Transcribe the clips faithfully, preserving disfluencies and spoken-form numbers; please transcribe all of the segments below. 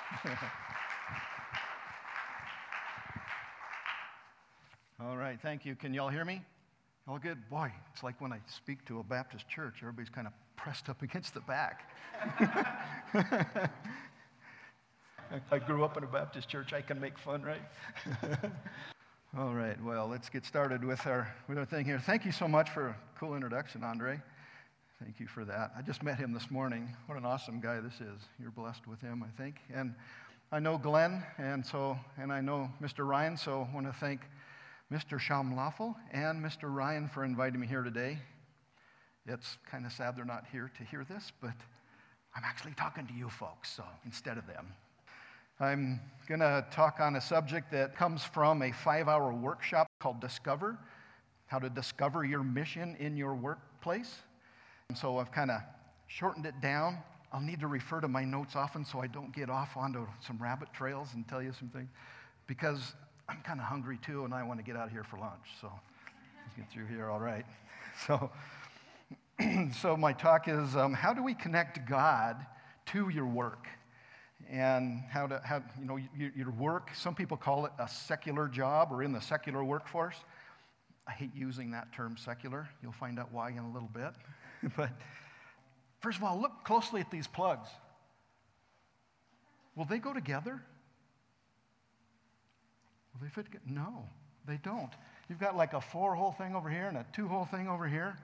All right, thank you. Can y'all hear me? All good? Boy, it's like when I speak to a Baptist church, everybody's kind of pressed up against the back. I grew up in a Baptist church. I can make fun, right? All right, well, let's get started with our, with our thing here. Thank you so much for a cool introduction, Andre. Thank you for that. I just met him this morning. What an awesome guy this is. You're blessed with him, I think. And I know Glenn, and so, and I know Mister Ryan, so I want to thank Mister Shamlafel and Mister Ryan for inviting me here today. It's kind of sad they're not here to hear this, but I'm actually talking to you folks, so instead of them. I'm going to talk on a subject that comes from a five-hour workshop called Discover, how to discover your mission in your workplace. And so I've kind of shortened it down. I'll need to refer to my notes often so I don't get off onto some rabbit trails and tell you some things, because I'm kind of hungry too, and I want to get out of here for lunch. So let's get through here, all right. So, so my talk is um, how do we connect God to your work, and how to how you know your, your work. Some people call it a secular job or in the secular workforce. I hate using that term, secular. You'll find out why in a little bit. But first of all, look closely at these plugs. Will they go together? Will they fit together? No, they don't. You've got like a four-hole thing over here and a two-hole thing over here.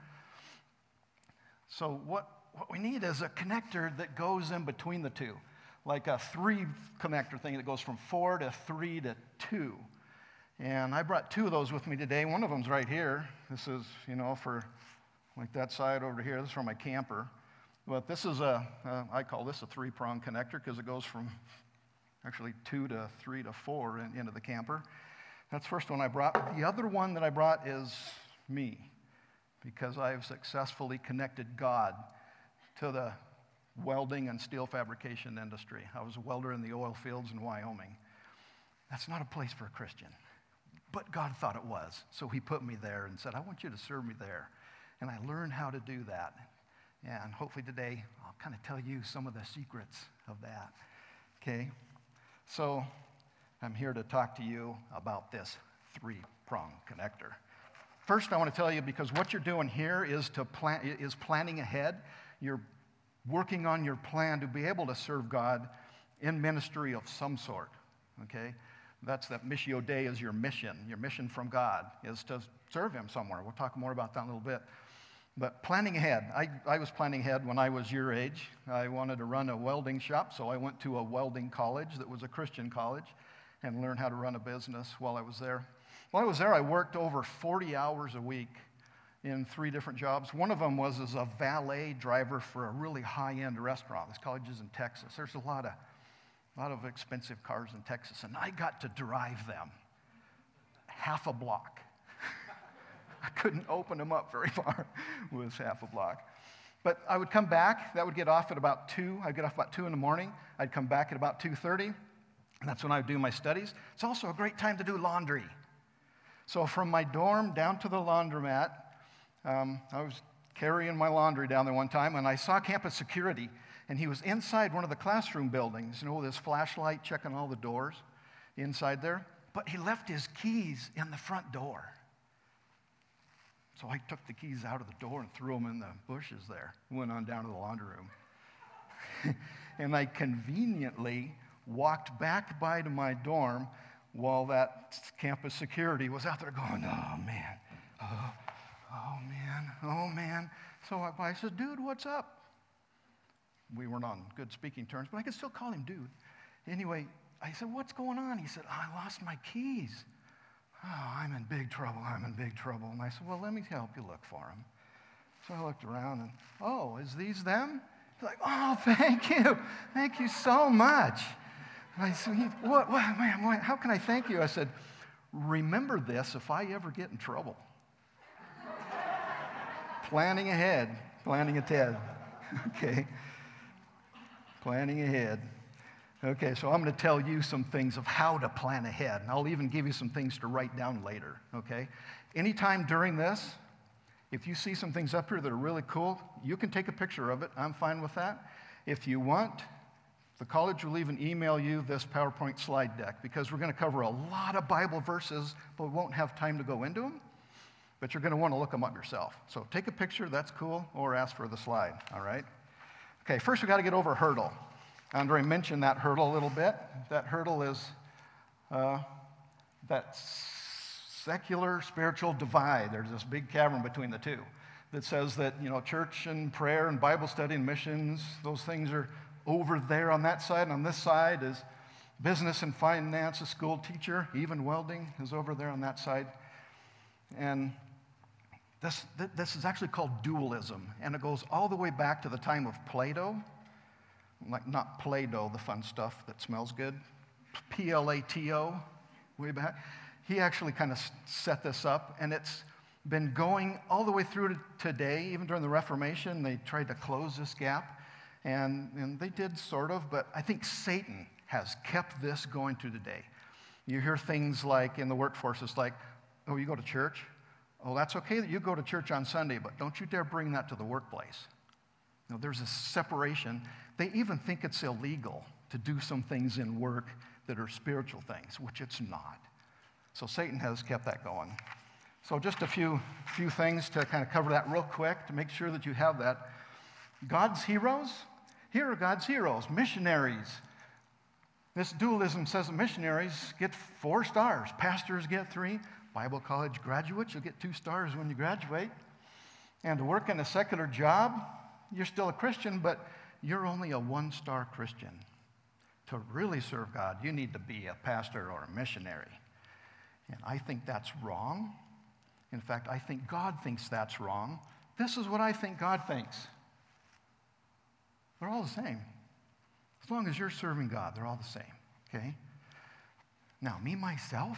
So what, what we need is a connector that goes in between the two, like a three connector thing that goes from four to three to two. And I brought two of those with me today. One of them's right here. This is, you know, for like that side over here. This is for my camper. But this is a, uh, I call this a three-prong connector because it goes from actually two to three to four in, into the camper. That's the first one I brought. The other one that I brought is me, because I have successfully connected God to the welding and steel fabrication industry. I was a welder in the oil fields in Wyoming. That's not a place for a Christian, but God thought it was. So he put me there and said, I want you to serve me there. And I learned how to do that. And hopefully today I'll kind of tell you some of the secrets of that. Okay? So I'm here to talk to you about this three-prong connector. First, I want to tell you, because what you're doing here is to plan, is planning ahead. You're working on your plan to be able to serve God in ministry of some sort. Okay? That's that Missio Dei is your mission. Your mission from God is to serve him somewhere. We'll talk more about that in a little bit. But planning ahead. I, I was planning ahead when I was your age. I wanted to run a welding shop, so I went to a welding college that was a Christian college and learned how to run a business while I was there. While I was there, I worked over forty hours a week in three different jobs. One of them was as a valet driver for a really high-end restaurant. This college is in Texas. There's a lot of, a lot of expensive cars in Texas, and I got to drive them half a block. I couldn't open them up very far. It was half a block. But I would come back. That would get off at about two. I'd get off about two in the morning. I'd come back at about two thirty, and that's when I would do my studies. It's also a great time to do laundry. So from my dorm down to the laundromat, um, I was carrying my laundry down there one time, and I saw campus security, and he was inside one of the classroom buildings, you know, with his flashlight checking all the doors inside there. But he left his keys in the front door. So I took the keys out of the door and threw them in the bushes there. Went on down to the laundry room. And I conveniently walked back by to my dorm while that campus security was out there going, oh, man, oh, oh, man, oh, man. So I, I said, dude, what's up? We weren't on good speaking terms, but I could still call him dude. Anyway, I said, what's going on? He said, I lost my keys. Oh, I'm in big trouble, I'm in big trouble. And I said, well, let me help you look for them. So I looked around and, oh, is these them? He's like, oh, thank you. Thank you so much. And I said, what, what, man, what, how can I thank you? I said, remember this if I ever get in trouble. Planning ahead, planning ahead. Okay. Planning ahead. Okay, so I'm going to tell you some things of how to plan ahead, and I'll even give you some things to write down later, okay? Anytime during this, if you see some things up here that are really cool, you can take a picture of it. I'm fine with that. If you want, the college will even email you this PowerPoint slide deck because we're going to cover a lot of Bible verses, but we won't have time to go into them. But you're going to want to look them up yourself. So take a picture, that's cool, or ask for the slide, all right? Okay, first we've got to get over a hurdle. Andre mentioned that hurdle a little bit. That hurdle is uh, that secular spiritual divide. There's this big cavern between the two that says that, you know, church and prayer and Bible study and missions, those things are over there on that side. And on this side is business and finance, a school teacher, even welding is over there on that side. And this, this is actually called dualism, and it goes all the way back to the time of Plato, like not Play-Doh, the fun stuff that smells good, P L A T O, way back. He actually kind of set this up, and it's been going all the way through to today. Even during the Reformation, they tried to close this gap, and, and they did sort of, but I think Satan has kept this going through today. You hear things like in the workforce, it's like, oh, you go to church? Oh, that's okay that you go to church on Sunday, but don't you dare bring that to the workplace. You know, there's a separation. They even think it's illegal to do some things in work that are spiritual things, which it's not. So Satan has kept that going. So just a few, few things to kind of cover that real quick to make sure that you have that. God's heroes, here are God's heroes, missionaries. This dualism says that missionaries get four stars, pastors get three, Bible college graduates, you'll get two stars when you graduate. And to work in a secular job, you're still a Christian, but you're only a one-star Christian. To really serve God, you need to be a pastor or a missionary. And I think that's wrong. In fact, I think God thinks that's wrong. This is what I think God thinks. They're all the same. As long as you're serving God, they're all the same, okay? Now, me, myself,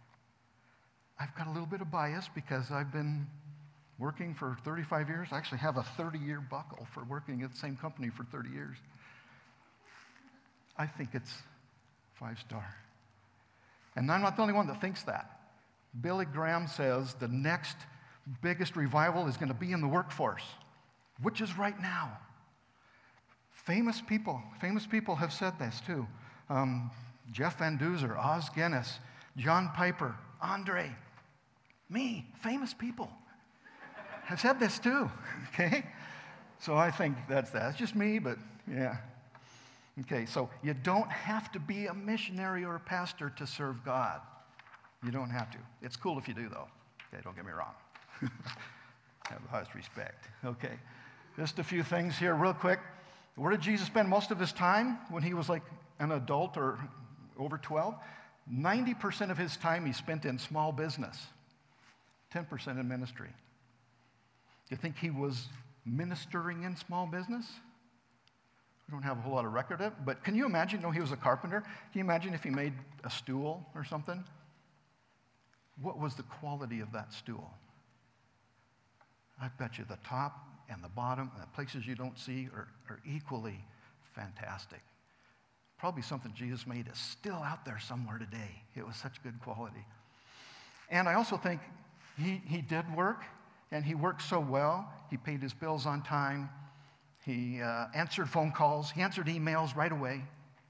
I've got a little bit of bias because I've been working for thirty-five years. I actually have a thirty-year buckle for working at the same company for thirty years. I think it's five-star. And I'm not the only one that thinks that. Billy Graham says the next biggest revival is going to be in the workforce, which is right now. Famous people, famous people have said this too. Um, Jeff Van Duzer, Oz Guinness, John Piper, Andre, me, famous people have said this too, okay? So I think that's that. It's just me, but yeah. Okay, so you don't have to be a missionary or a pastor to serve God. You don't have to. It's cool if you do, though. Okay, don't get me wrong. I have the highest respect. Okay, just a few things here real quick. Where did Jesus spend most of his time when he was like an adult or over twelve? ninety percent of his time he spent in small business, ten percent in ministry. Do you think he was ministering in small business? We don't have a whole lot of record of it, but can you imagine, you know, he was a carpenter. Can you imagine if he made a stool or something? What was the quality of that stool? I bet you the top and the bottom and the places you don't see are, are equally fantastic. Probably something Jesus made is still out there somewhere today. It was such good quality. And I also think he, he did work, and he worked so well. He paid his bills on time. He uh, answered phone calls. He answered emails right away.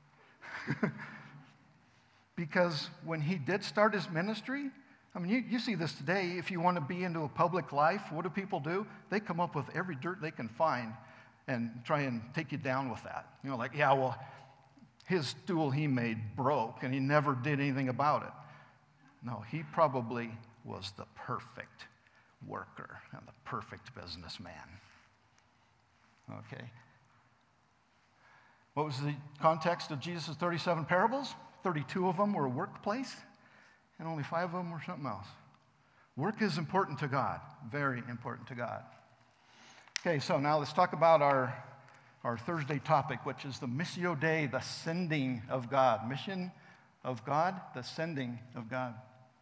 Because when he did start his ministry, I mean, you, you see this today. If you want to be into a public life, what do people do? They come up with every dirt they can find and try and take you down with that. You know, like, yeah, well, his stool he made broke, and he never did anything about it. No, he probably was the perfect worker and the perfect businessman. Okay. What was the context of Jesus' thirty-seven parables? thirty-two of them were workplace, and only five of them were something else. Work is important to God, very important to God. Okay, so now let's talk about our, our Thursday topic, which is the Missio Dei, the sending of God. Mission of God, the sending of God.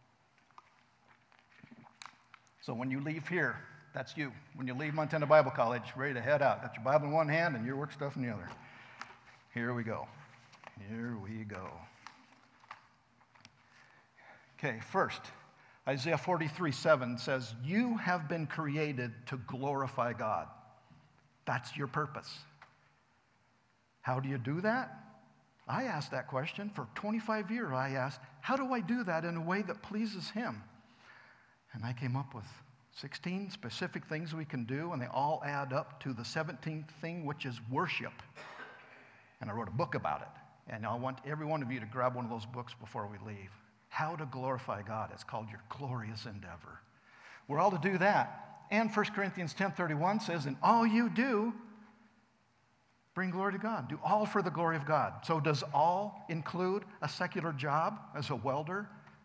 So when you leave here, that's you. When you leave Montana Bible College, ready to head out. Got your Bible in one hand and your work stuff in the other. Here we go. Here we go. Okay, first, Isaiah forty-three seven says, you have been created to glorify God. That's your purpose. How do you do that? I asked that question for twenty-five years. I asked, how do I do that in a way that pleases him? And I came up with sixteen specific things we can do, and they all add up to the seventeenth thing, which is worship. And I wrote a book about it. And I want every one of you to grab one of those books before we leave. How to Glorify God. It's called Your Glorious Endeavor. We're all to do that. And First Corinthians ten thirty-one says, in all you do, bring glory to God. Do all for the glory of God. So does all include a secular job as a welder?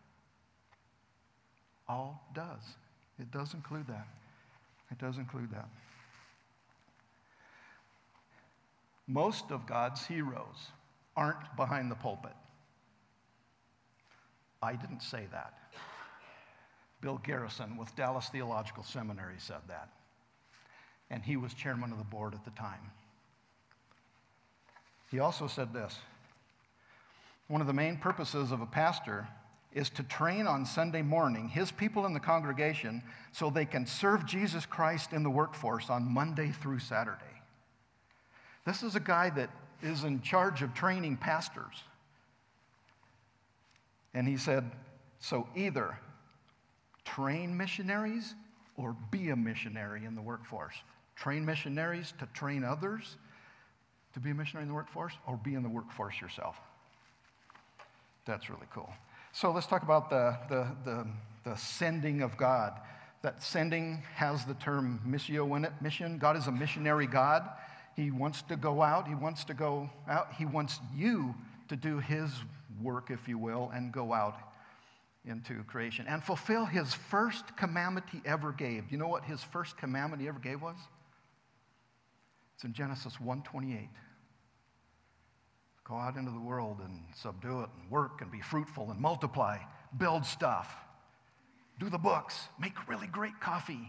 All does. It does include that. It does include that. Most of God's heroes aren't behind the pulpit. I didn't say that. Bill Garrison with Dallas Theological Seminary said that. And he was chairman of the board at the time. He also said this: one of the main purposes of a pastor is to train on Sunday morning his people in the congregation so they can serve Jesus Christ in the workforce on Monday through Saturday. This is a guy that is in charge of training pastors. And he said, so either train missionaries or be a missionary in the workforce. Train missionaries to train others to be a missionary in the workforce, or be in the workforce yourself. That's really cool. So let's talk about the, the, the, the sending of God. That sending has the term missio in it, mission. God is a missionary God. He wants to go out. He wants to go out. He wants you to do his work, if you will, and go out into creation and fulfill his first commandment he ever gave. You know what his first commandment he ever gave was? It's in Genesis one twenty-eight. Go out into the world and subdue it and work and be fruitful and multiply, build stuff, do the books, make really great coffee,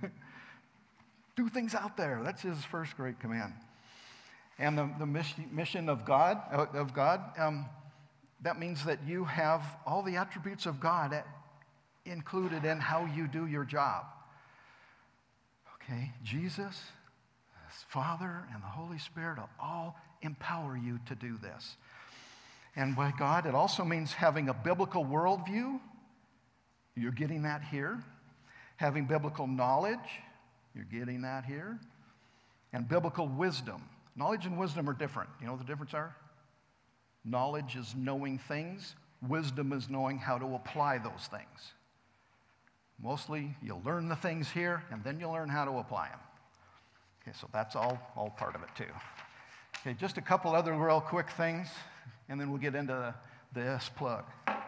do things out there. That's his first great command. And the, the mission of God, of God um, that means that you have all the attributes of God included in how you do your job. Okay, Jesus, his Father, and the Holy Spirit will all empower you to do this. And by God, it also means having a biblical worldview. You're getting that here. Having biblical knowledge. You're getting that here. And biblical wisdom. Knowledge and wisdom are different. You know what the difference are? Knowledge is knowing things. Wisdom is knowing how to apply those things. Mostly, you'll learn the things here, and then you'll learn how to apply them. Okay, so that's all, all part of it, too. Okay, just a couple other real quick things, and then we'll get into this plug.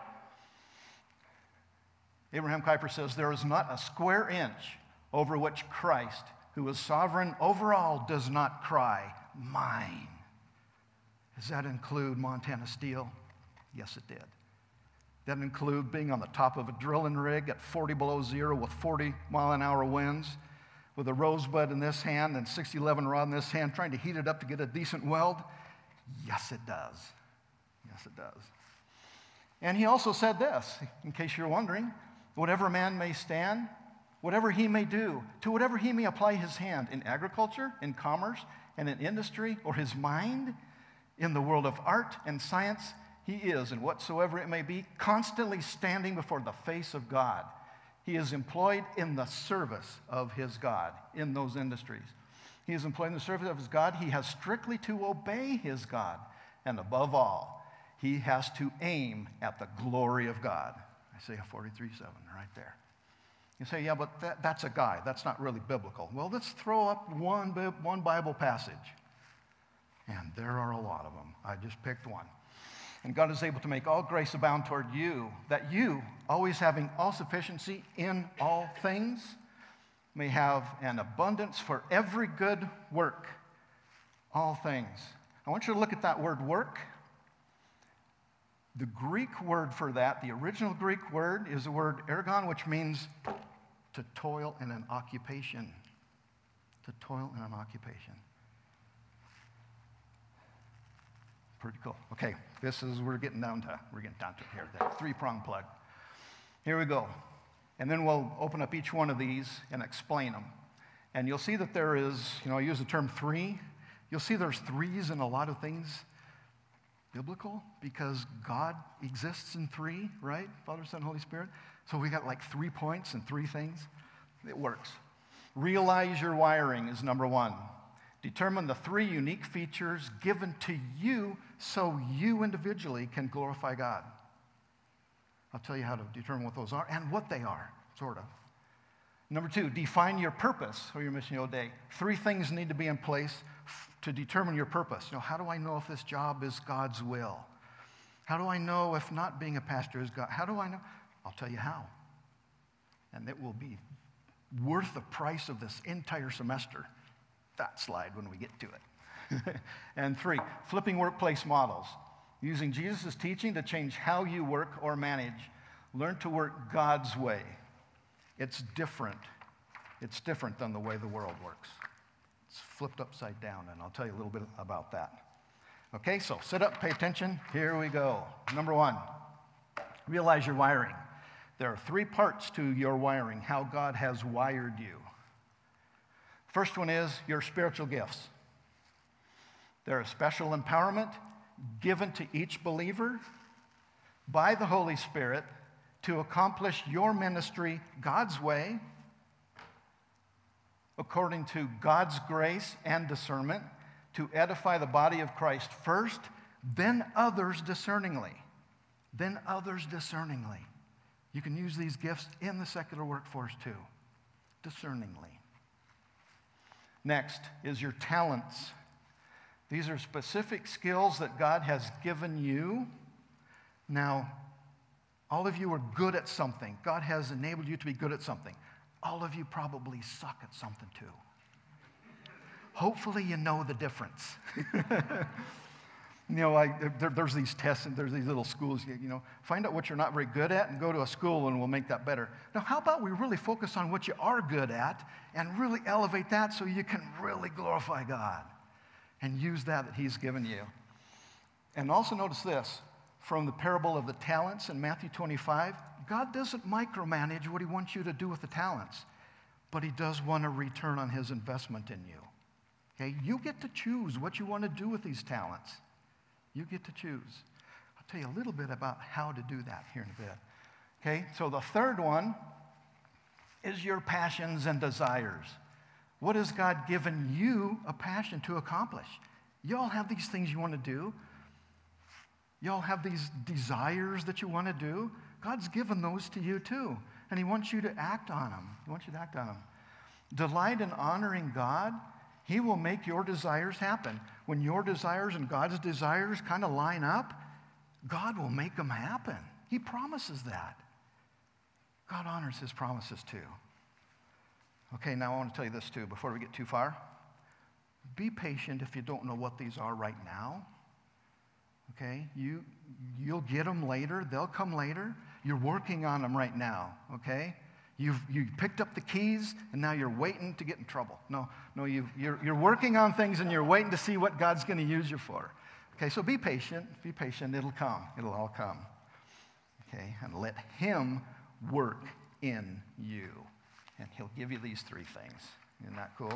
Abraham Kuyper says, there is not a square inch over which Christ, who is sovereign over all, does not cry, mine. Does that include Montana Steel? Yes, it did. Does that include being on the top of a drilling rig at forty below zero with forty mile an hour winds, with a rosebud in this hand and sixty eleven rod in this hand, trying to heat it up to get a decent weld? Yes, it does. Yes, it does. And he also said this, in case you're wondering, whatever man may stand, whatever he may do, to whatever he may apply his hand, in agriculture, in commerce, and in industry, or his mind, in the world of art and science, he is, and whatsoever it may be, constantly standing before the face of God. He is employed in the service of his God in those industries. He is employed in the service of his God. He has strictly to obey his God. And above all, he has to aim at the glory of God. Isaiah forty-three seven, right there. You say, yeah, but that, that's a guy. That's not really biblical. Well, let's throw up one, one Bible passage. And there are a lot of them. I just picked one. And God is able to make all grace abound toward you, that you, always having all sufficiency in all things, may have an abundance for every good work. All things. I want you to look at that word work. The Greek word for that, the original Greek word, is the word ergon, which means to toil in an occupation. To toil in an occupation. Pretty cool. Okay, this is, we're getting down to, we're getting down to here, that three-prong plug. Here we go. And then we'll open up each one of these and explain them. And you'll see that there is, you know, I use the term three. You'll see there's threes in a lot of things. biblical because God exists in three, right? Father, Son, Holy Spirit. So we got like three points and three things. It works. Realize your wiring is number one. Determine the three unique features given to you so you individually can glorify God. I'll tell you how to determine what those are and what they are, sort of. Number two, define your purpose or your mission of the day. Three things need to be in place f- to determine your purpose. You know, how do I know if this job is God's will? How do I know if not being a pastor is God? How do I know? I'll tell you how. And it will be worth the price of this entire semester. That slide when we get to it. And three, flipping workplace models. Using Jesus' teaching to change how you work or manage. Learn to work God's way. It's different. It's different than the way the world works. It's flipped upside down, and I'll tell you a little bit about that. Okay, so sit up, pay attention. Here we go. Number one, realize your wiring. There are three parts to your wiring, how God has wired you. First one is your spiritual gifts. They're a special empowerment given to each believer by the Holy Spirit to accomplish your ministry God's way, according to God's grace and discernment, to edify the body of Christ first, then others discerningly. Then others discerningly. You can use these gifts in the secular workforce too, discerningly. Next is your talents. These are specific skills that God has given you. Now, all of you are good at something. God has enabled you to be good at something. All of you probably suck at something too. Hopefully you know the difference. You know, like there, there's these tests and there's these little schools, you know, find out what you're not very good at and go to a school and we'll make that better. Now, how about we really focus on what you are good at and really elevate that so you can really glorify God and use that that He's given you. And also notice this, from the parable of the talents in Matthew twenty-five, God doesn't micromanage what He wants you to do with the talents, but He does want a return on His investment in you. Okay, you get to choose what you want to do with these talents. You get to choose. I'll tell you a little bit about how to do that here in a bit. Okay, so the third one is your passions and desires. What has God given you a passion to accomplish? You all have these things you want to do. You all have these desires that you want to do. God's given those to you too, and He wants you to act on them. He wants you to act on them. Delight in honoring God. He will make your desires happen. When your desires and God's desires kind of line up, God will make them happen. He promises that. God honors His promises too. Okay, now I want to tell you this too before we get too far. Be patient if you don't know what these are right now. Okay, you, you'll get them later. They'll come later. You're working on them right now, okay? You've you picked up the keys, and now you're waiting to get in trouble. No, no, you've, you're, you're working on things, and you're waiting to see what God's going to use you for. Okay, so be patient. Be patient. It'll come. It'll all come. Okay, and let Him work in you, and He'll give you these three things. Isn't that cool?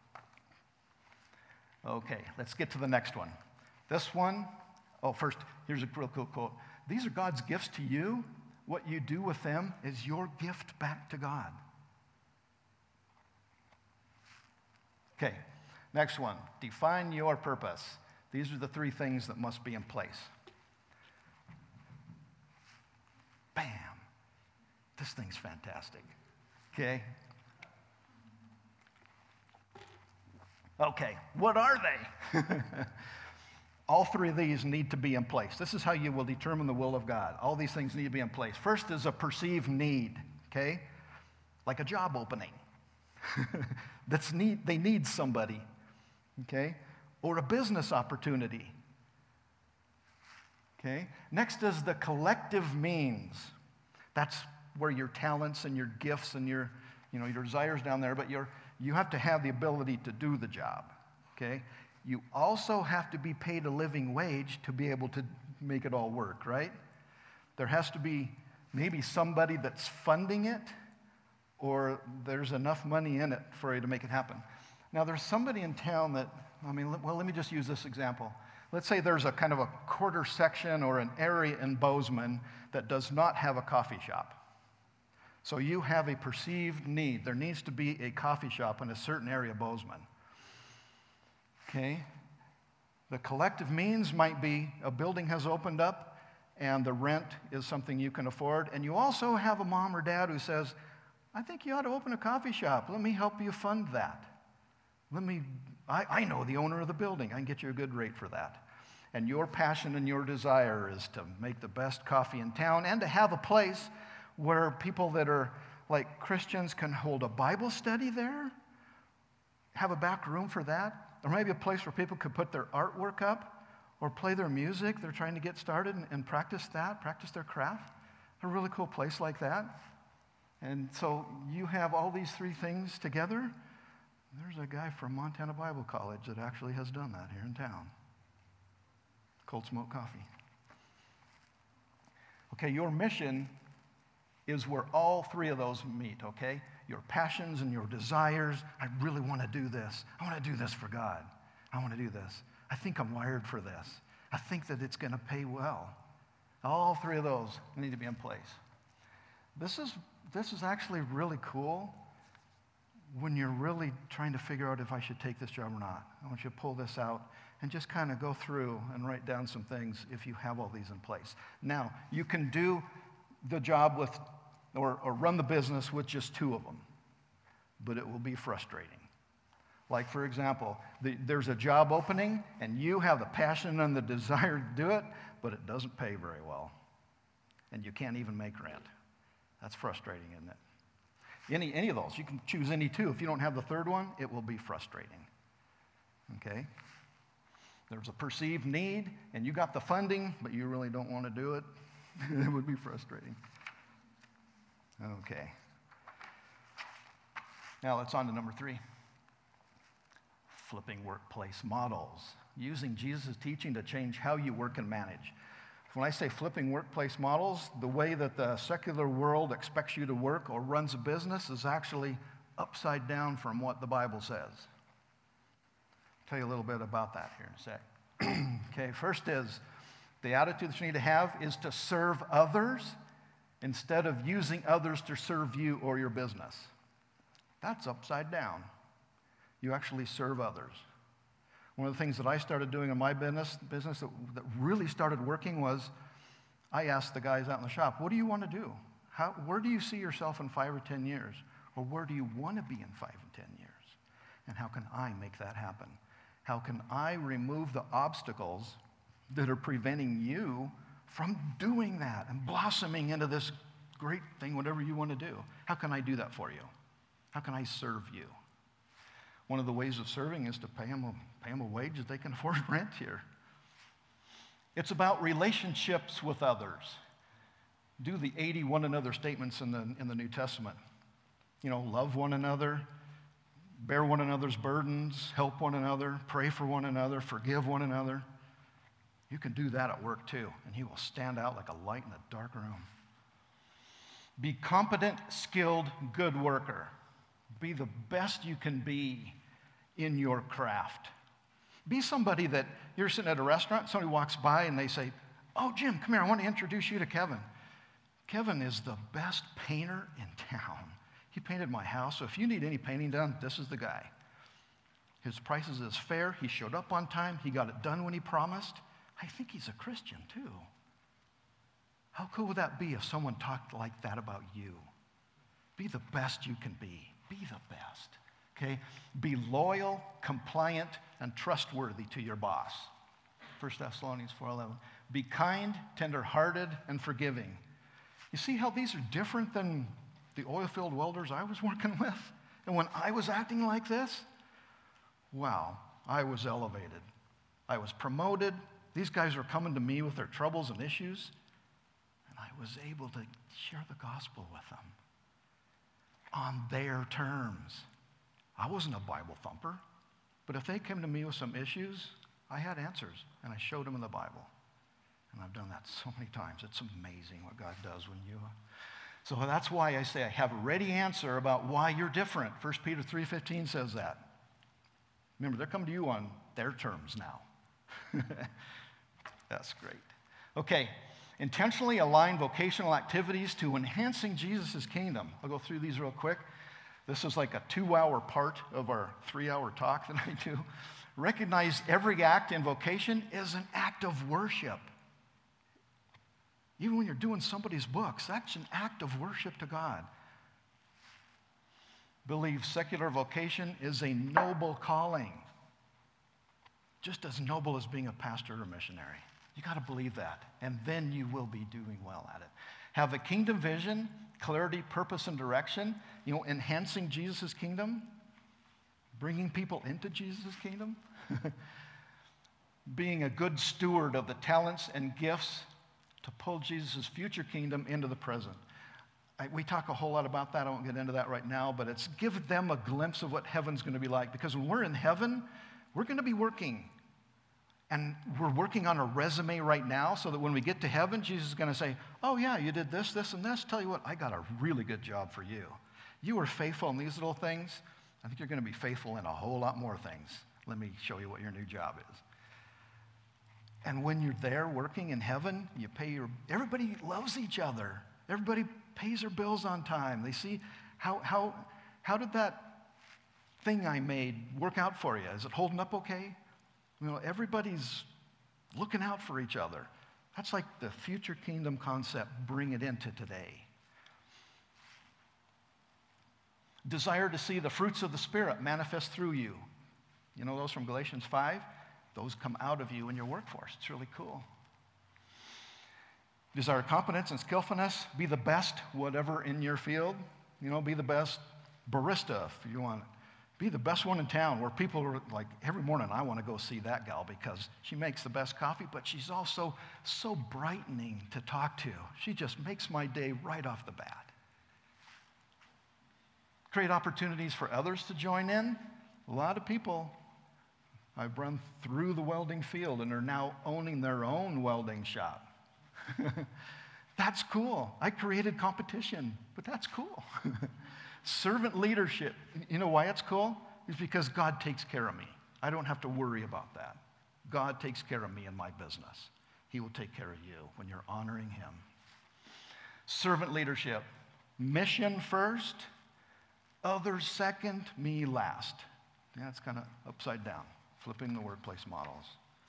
Okay, let's get to the next one. This one, oh, first, here's a real cool quote. These are God's gifts to you. What you do with them is your gift back to God. Okay, next one. Define your purpose. These are the three things that must be in place. Bam. This thing's fantastic. Okay? Okay, what are they? All three of these need to be in place. This is how you will determine the will of God. All these things need to be in place. First is a perceived need, okay? Like a job opening. That's need, they need somebody, okay? Or a business opportunity, okay? Next is the collective means. That's where your talents and your gifts and your, you know, your desires down there, but you're, you have to have the ability to do the job, okay? You also have to be paid a living wage to be able to make it all work, right? There has to be maybe somebody that's funding it, or there's enough money in it for you to make it happen. Now, there's somebody in town that, I mean, well, let me just use this example. Let's say there's a kind of a quarter section or an area in Bozeman that does not have a coffee shop. So you have a perceived need. There needs to be a coffee shop in a certain area of Bozeman. Okay? The collective means might be a building has opened up and the rent is something you can afford. And you also have a mom or dad who says, I think you ought to open a coffee shop. Let me help you fund that. Let me, I, I know the owner of the building. I can get you a good rate for that. And your passion and your desire is to make the best coffee in town and to have a place where people that are like Christians can hold a Bible study there, have a back room for that, or maybe a place where people could put their artwork up or play their music. They're trying to get started and, and practice that, practice their craft. A really cool place like that. And so you have all these three things together. There's a guy from Montana Bible College that actually has done that here in town. Cold Smoke Coffee. Okay, your mission is where all three of those meet, okay? Your passions and your desires. I really want to do this. I want to do this for God. I want to do this. I think I'm wired for this. I think that it's going to pay well. All three of those need to be in place. This is, this is actually really cool when you're really trying to figure out if I should take this job or not. I want you to pull this out and just kind of go through and write down some things if you have all these in place. Now, you can do the job with, or, or run the business with just two of them, but it will be frustrating. Like, for example, the, there's a job opening, and you have the passion and the desire to do it, but it doesn't pay very well, and you can't even make rent. That's frustrating, isn't it? Any, any of those. You can choose any two. If you don't have the third one, it will be frustrating. Okay? There's a perceived need, and you got the funding, but you really don't want to do it. It would be frustrating. Okay. Now let's on to number three. Flipping workplace models. Using Jesus' teaching to change how you work and manage. When I say flipping workplace models, the way that the secular world expects you to work or runs a business is actually upside down from what the Bible says. I'll tell you a little bit about that here in a sec. Okay, first is the attitude that you need to have is to serve others instead of using others to serve you or your business. That's upside down. You actually serve others. One of the things that I started doing in my business, business that, that really started working was I asked the guys out in the shop, what do you want to do? How, where do you see yourself in five or ten years? Or where do you want to be in five and ten years? And how can I make that happen? How can I remove the obstacles that are preventing you from doing that and blossoming into this great thing, whatever you want to do? How can I do that for you? How can I serve you? One of the ways of serving is to pay them a, pay them a wage that they can afford rent here. It's about relationships with others. Do the eighty one another statements in the, in the New Testament. You know, love one another, bear one another's burdens, help one another, pray for one another, forgive one another. You can do that at work too, and you will stand out like a light in a dark room. Be competent, skilled, good worker. Be the best you can be in your craft. Be somebody that you're sitting at a restaurant, somebody walks by and they say, oh, Jim, come here, I want to introduce you to Kevin. Kevin is the best painter in town. He painted my house, so if you need any painting done, this is the guy. His prices is fair. He showed up on time. He got it done when he promised. I think he's a Christian too. How cool would that be if someone talked like that about you? Be the best you can be. Be the best, okay? Be loyal, compliant, and trustworthy to your boss. First Thessalonians four eleven. Be kind, tender-hearted, and forgiving. You see how these are different than the oil-filled welders I was working with? And when I was acting like this, wow, I was elevated. I was promoted. These guys were coming to me with their troubles and issues, and I was able to share the gospel with them on their terms. I wasn't a Bible thumper, but if they came to me with some issues, I had answers, and I showed them in the Bible. And I've done that so many times. It's amazing what God does when you... So that's why I say I have a ready answer about why you're different. First Peter three fifteen says that. Remember, they're coming to you on their terms now. That's great. Okay, intentionally align vocational activities to enhancing Jesus' kingdom. I'll go through these real quick. This is like a two-hour part of our three-hour talk that I do. Recognize every act in vocation is an act of worship. Even when you're doing somebody's books, that's an act of worship to God. Believe secular vocation is a noble calling. Just as noble as being a pastor or missionary. You got to believe that, and then you will be doing well at it. Have a kingdom vision, clarity, purpose, and direction. You know, enhancing Jesus' kingdom, bringing people into Jesus' kingdom. Being a good steward of the talents and gifts to pull Jesus' future kingdom into the present. I, we talk a whole lot about that. I won't get into that right now, but it's give them a glimpse of what heaven's going to be like. Because when we're in heaven, we're going to be working. And we're working on a resume right now so that when we get to heaven, Jesus is going to say, oh yeah, you did this, this, and this. Tell you what, I got a really good job for you. You were faithful in these little things. I think you're going to be faithful in a whole lot more things. Let me show you what your new job is. And when you're there working in heaven, you pay your, everybody loves each other. Everybody pays their bills on time. They see how, how, how did that thing I made work out for you? Is it holding up okay? You know, everybody's looking out for each other. That's like the future kingdom concept. Bring it into today. Desire to see the fruits of the Spirit manifest through you. You know those from Galatians five? Those come out of you in your workforce. It's really cool. Desire competence and skillfulness. Be the best, whatever in your field. You know, be the best barista if you want. Be the best one in town where people are like, every morning I want to go see that gal because she makes the best coffee, but she's also so brightening to talk to. She just makes my day right off the bat. Create opportunities for others to join in. A lot of people I've run through the welding field and are now owning their own welding shop. That's cool. I created competition, but that's cool. Servant leadership. You know why it's cool? It's because God takes care of me. I don't have to worry about that. God takes care of me in my business. He will take care of you when you're honoring Him. Servant leadership. Mission first, others second, me last. Yeah, it's kind of upside down, flipping the workplace models.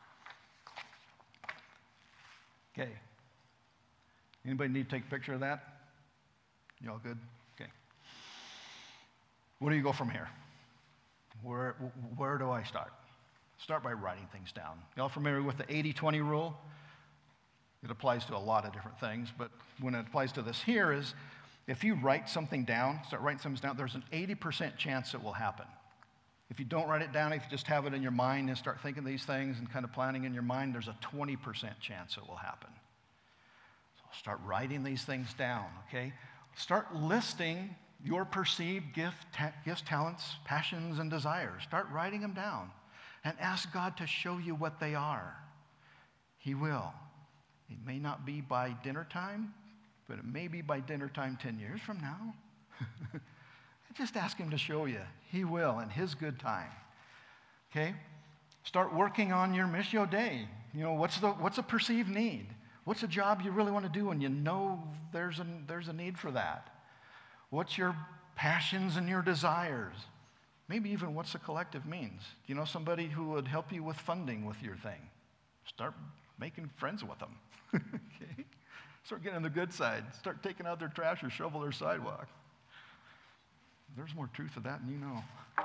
Okay. Anybody need to take a picture of that? You all good? Okay. Where do you go from here? Where, where do I start? Start by writing things down. Y'all familiar with the eighty twenty rule? It applies to a lot of different things, but when it applies to this here is, if you write something down, start writing something down, there's an eighty percent chance it will happen. If you don't write it down, if you just have it in your mind and start thinking these things and kind of planning in your mind, there's a twenty percent chance it will happen. So start writing these things down, okay? Start listing your perceived gift, ta- gifts, talents, passions, and desires. Start writing them down and ask God to show you what they are. He will. It may not be by dinner time, but it may be by dinner time ten years from now. Just ask Him to show you. He will in His good time. Okay? Start working on your Missio Dei. You know, what's the what's a perceived need? What's a job you really want to do and you know there's a, there's a need for that? What's your passions and your desires? Maybe even what's a collective means. Do you know somebody who would help you with funding with your thing? Start making friends with them. Okay? Start getting on the good side. Start taking out their trash or shovel their sidewalk. There's more truth to that than you know.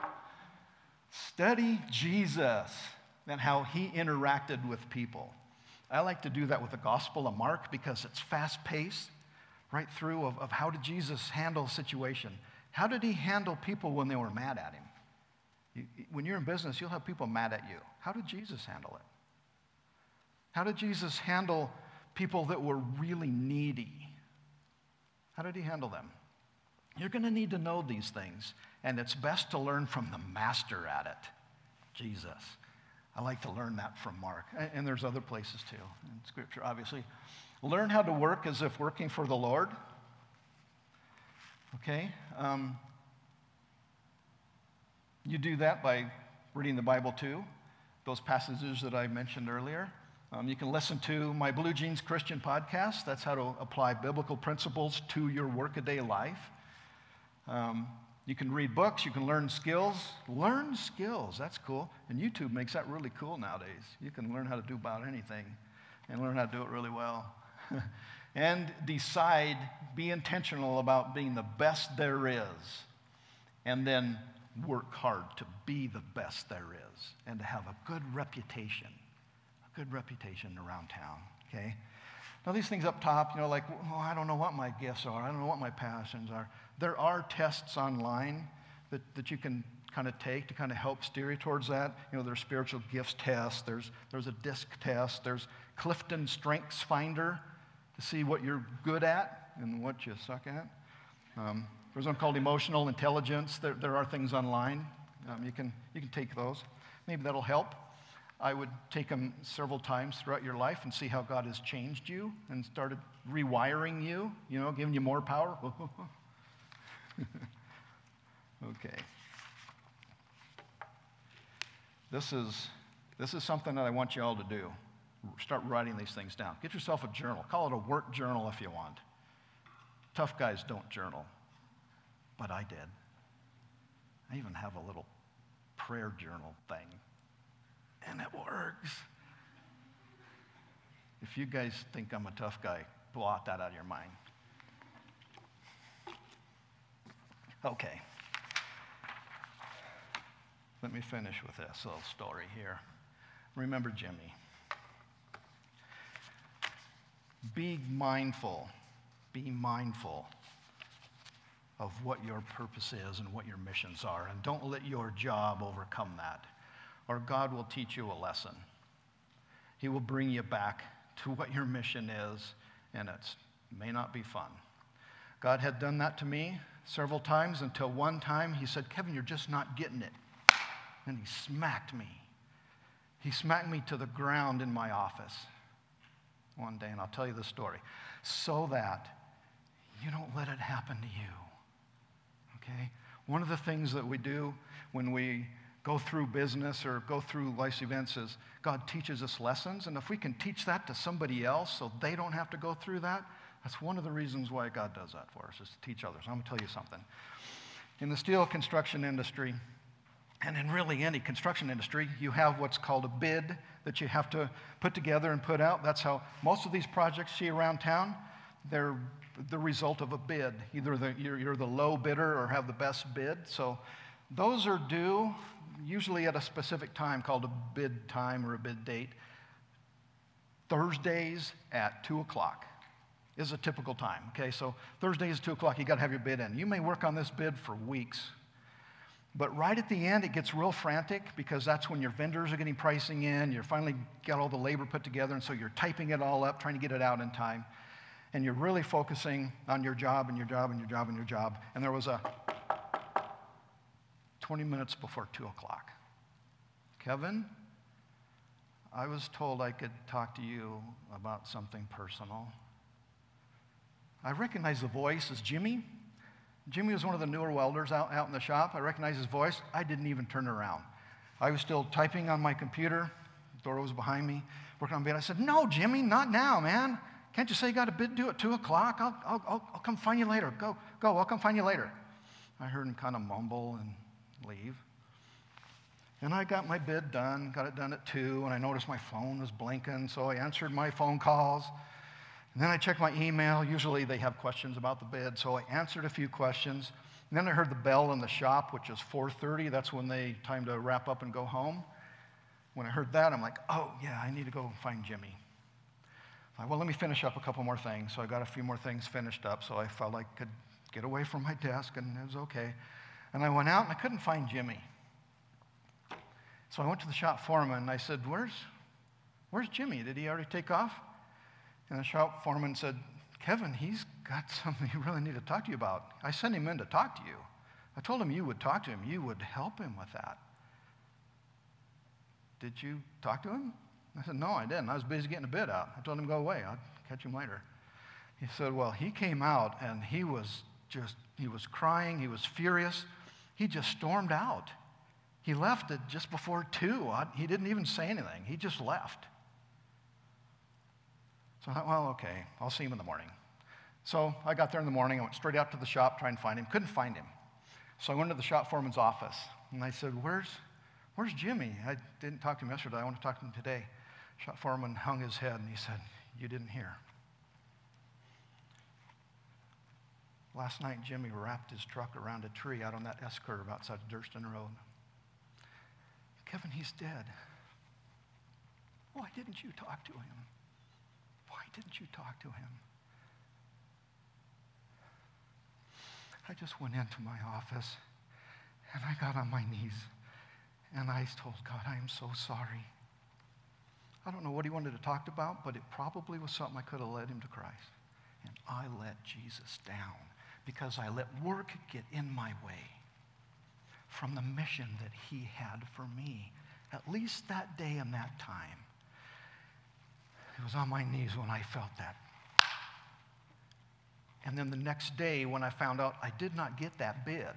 Study Jesus and how He interacted with people. I like to do that with the Gospel of Mark because it's fast-paced, right through of, of how did Jesus handle a situation. How did He handle people when they were mad at Him? You, when you're in business, you'll have people mad at you. How did Jesus handle it? How did Jesus handle people that were really needy? How did He handle them? You're going to need to know these things, and it's best to learn from the master at it, Jesus. I like to learn that from Mark, and, and there's other places too in Scripture, obviously. Learn how to work as if working for the Lord. Okay? Um, you do that by reading the Bible too. those passages that I mentioned earlier. Um, you can listen to my Blue Jeans Christian podcast. That's how to apply biblical principles to your workaday life. Um, you can read books. You can learn skills. Learn skills. That's cool. And YouTube makes that really cool nowadays. You can learn how to do about anything and learn how to do it really well. And decide, be intentional about being the best there is. And then work hard to be the best there is and to have a good reputation. Good reputation around town, okay? Now, these things up top, you know, like, well, I don't know what my gifts are. I don't know what my passions are. There are tests online that, that you can kind of take to kind of help steer you towards that. You know, there's spiritual gifts tests. There's, there's a disc test. There's Clifton Strengths Finder to see what you're good at and what you suck at. Um, there's one called Emotional Intelligence. There, there are things online. Um, you can, you can take those. Maybe that'll help. I would take them several times throughout your life and see how God has changed you and started rewiring you, you know, giving you more power. Okay. This is, this is something that I want you all to do. Start writing these things down. Get yourself a journal. Call it a work journal if you want. Tough guys don't journal, but I did. I even have a little prayer journal thing. And it works. If you guys think I'm a tough guy, blot that out of your mind. Okay. Let me finish with this little story here. Remember Jimmy. Be mindful. Be mindful of what your purpose is and what your missions are. And don't let your job overcome that. Or God will teach you a lesson. He will bring you back to what your mission is, and it may not be fun. God had done that to me several times until one time he said, Kevin, you're just not getting it. And he smacked me. He smacked me to the ground in my office one day, and I'll tell you the story, so that you don't let it happen to you. Okay? One of the things that we do when we go through business or go through life's events is God teaches us lessons, and if we can teach that to somebody else so they don't have to go through that, that's one of the reasons why God does that for us, is to teach others. I'm going to tell you something. In the steel construction industry, and in really any construction industry, you have what's called a bid that you have to put together and put out. That's how most of these projects you see around town, they're the result of a bid. Either the, you're, you're the low bidder or have the best bid. So those are due usually at a specific time called a bid time or a bid date. Thursdays at two o'clock is a typical time, okay? So Thursdays at two o'clock, you got to have your bid in. You may work on this bid for weeks, but right at the end, it gets real frantic because that's when your vendors are getting pricing in, you're finally got all the labor put together, and so you're typing it all up, trying to get it out in time, and you're really focusing on your job and your job and your job and your job, and there was a twenty minutes before two o'clock. Kevin, I was told I could talk to you about something personal. I recognize the voice as Jimmy. Jimmy was one of the newer welders out, out in the shop. I recognized his voice. I didn't even turn around. I was still typing on my computer. The door was behind me, working on bid. I said, no, Jimmy, not now, man. Can't you say you got a bid due at two o'clock? I'll, I'll, I'll, I'll come find you later. Go, go, I'll come find you later. I heard him kind of mumble and leave. And I got my bid done, got it done at two, and I noticed my phone was blinking, so I answered my phone calls. And then I checked my email. Usually they have questions about the bid, so I answered a few questions. And then I heard the bell in the shop, which is four thirty. That's when they time to wrap up and go home. When I heard that, I'm like, oh, yeah, I need to go find Jimmy. I thought, well, let me finish up a couple more things. So I got a few more things finished up, so I felt I could get away from my desk, and it was okay. And I went out, and I couldn't find Jimmy. So I went to the shop foreman, and I said, where's, where's Jimmy? Did he already take off? And the shop foreman said, Kevin, he's got something he really need to talk to you about. I sent him in to talk to you. I told him you would talk to him. You would help him with that. Did you talk to him? I said, no, I didn't. I was busy getting a bid out. I told him, go away. I'll catch him later. He said, well, he came out, and he was just, he was crying. He was furious. He just stormed out. He left it just before two. I, he didn't even say anything. He just left. So I thought, well, okay, I'll see him in the morning. So I got there in the morning. I went straight out to the shop, trying to find him. Couldn't find him. So I went to the shop foreman's office, and I said, where's, where's Jimmy? I didn't talk to him yesterday. I want to talk to him today. Shop foreman hung his head, and he said, you didn't hear. Last night, Jimmy wrapped his truck around a tree out on that S-curve outside of Durston Road. Kevin, he's dead. Why didn't you talk to him? Why didn't you talk to him? I just went into my office, and I got on my knees, and I told God, I am so sorry. I don't know what he wanted to talk about, but it probably was something I could have led him to Christ. And I let Jesus down because I let work get in my way from the mission that he had for me, at least that day and that time. It was on my knees when I felt that. And then the next day when I found out I did not get that bid,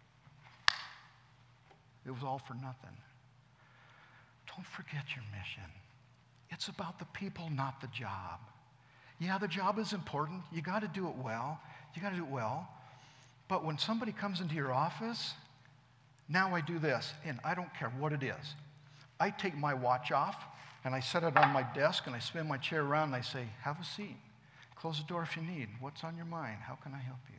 it was all for nothing. Don't forget your mission. It's about the people, not the job. Yeah, the job is important. You got to do it well. You got to do it well. But when somebody comes into your office, now I do this, and I don't care what it is. I take my watch off, and I set it on my desk, and I spin my chair around, and I say, have a seat. Close the door if you need. What's on your mind? How can I help you?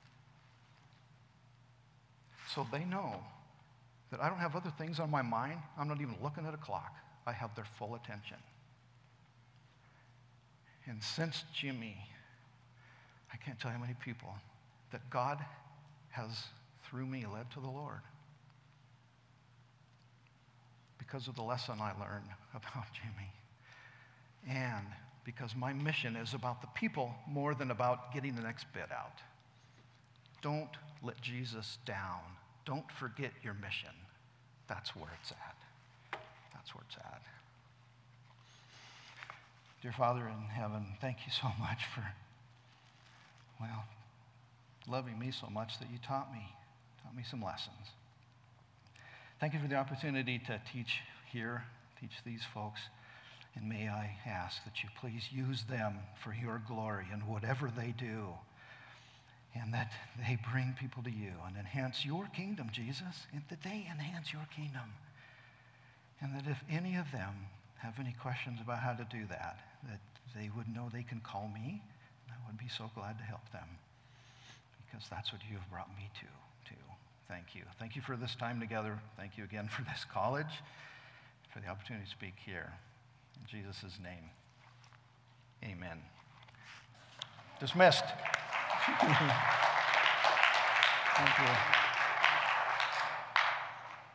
So they know that I don't have other things on my mind. I'm not even looking at a clock. I have their full attention. And since Jimmy, I can't tell you how many people that God has, through me, led to the Lord because of the lesson I learned about Jimmy. And because my mission is about the people more than about getting the next bid out. Don't let Jesus down. Don't forget your mission. That's where it's at. That's where it's at. Dear Father in heaven, thank you so much for, well, loving me so much that you taught me, taught me some lessons. Thank you for the opportunity to teach here, teach these folks. And may I ask that you please use them for your glory in whatever they do, and that they bring people to you and enhance your kingdom, Jesus, and that they enhance your kingdom. And that if any of them have any questions about how to do that, that they would know they can call me, and I would be so glad to help them, because that's what you have brought me to, too. Thank you. Thank you for this time together. Thank you again for this college, for the opportunity to speak here. In Jesus' name, amen. Dismissed. Thank you.